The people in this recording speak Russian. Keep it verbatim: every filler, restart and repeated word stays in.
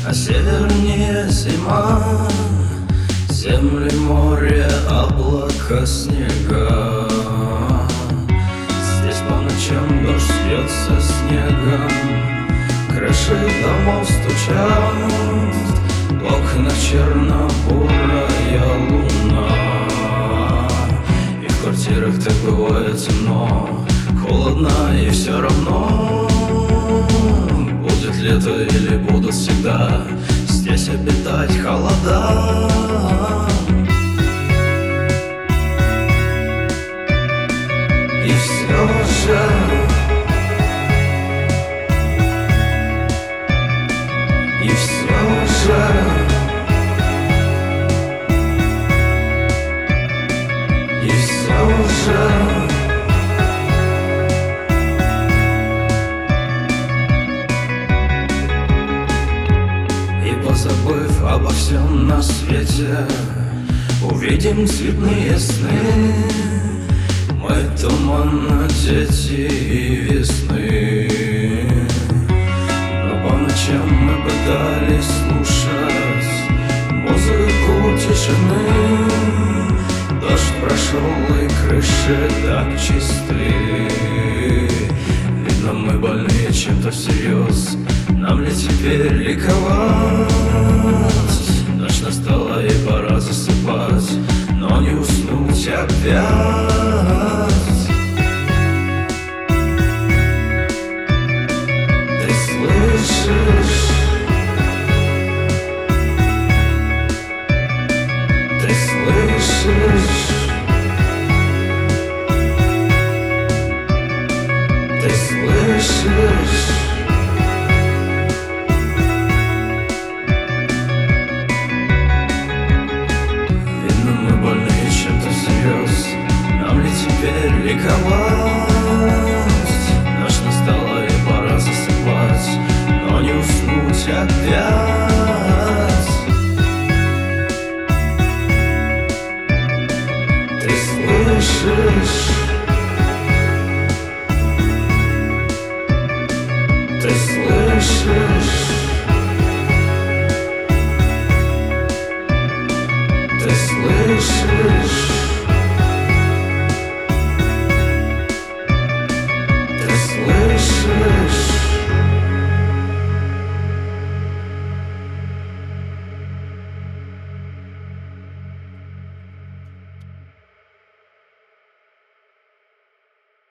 А севернее зима, земли, море, облака, снега. Здесь по ночам дождь льется снегом, крыши домов стучат, в окнах черно-бурая луна. И в квартирах так бывает темно, холодно и все равно. Будет лето или будут всегда здесь обитать холода. И все же И все же И все же Позабыв обо всем на свете, увидим цветные сны. Мы туманно дети и весны. Но по ночам мы пытались слушать музыку тишины. Дождь прошел и крыши так чисты. Видно, мы больны чем-то всерьез. Нам ли теперь ликовать? Ночь настала и пора засыпать, но не уснуть опять. Ты слышишь? Ты слышишь? Ты слышишь? Нам ли теперь ликовать? Ночь настала и пора засыпать, но не уснуть опять.